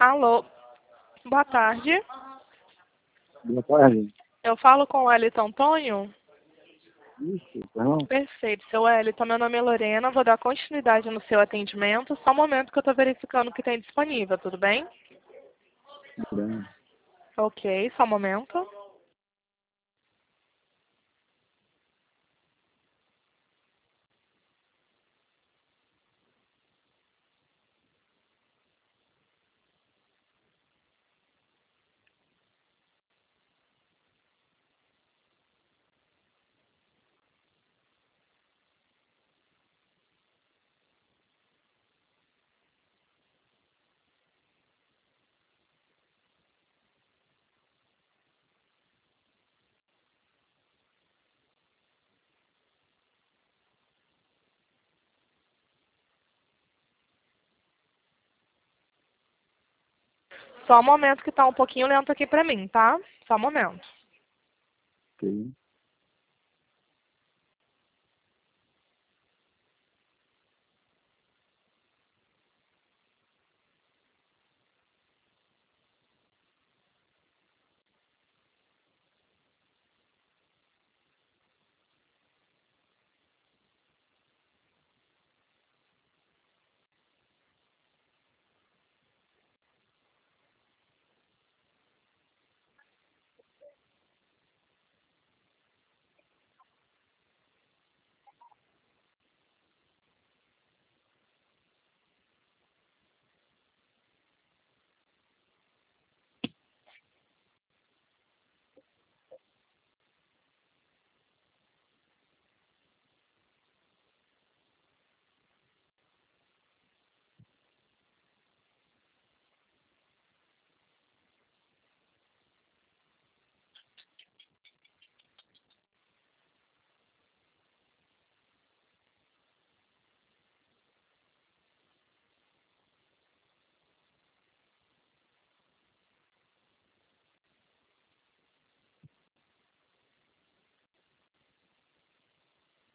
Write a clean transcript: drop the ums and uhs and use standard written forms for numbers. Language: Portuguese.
Alô, boa tarde. Boa tarde. Eu falo com o Wellington Antônio? Isso, não? Perfeito, seu Wellington. Meu nome é Lorena, vou dar continuidade no seu atendimento. Só um momento que eu estou verificando o que tem disponível, tudo bem? Bem. Ok, só um momento. Só um momento que está um pouquinho lento aqui para mim, tá? Só um momento. Ok.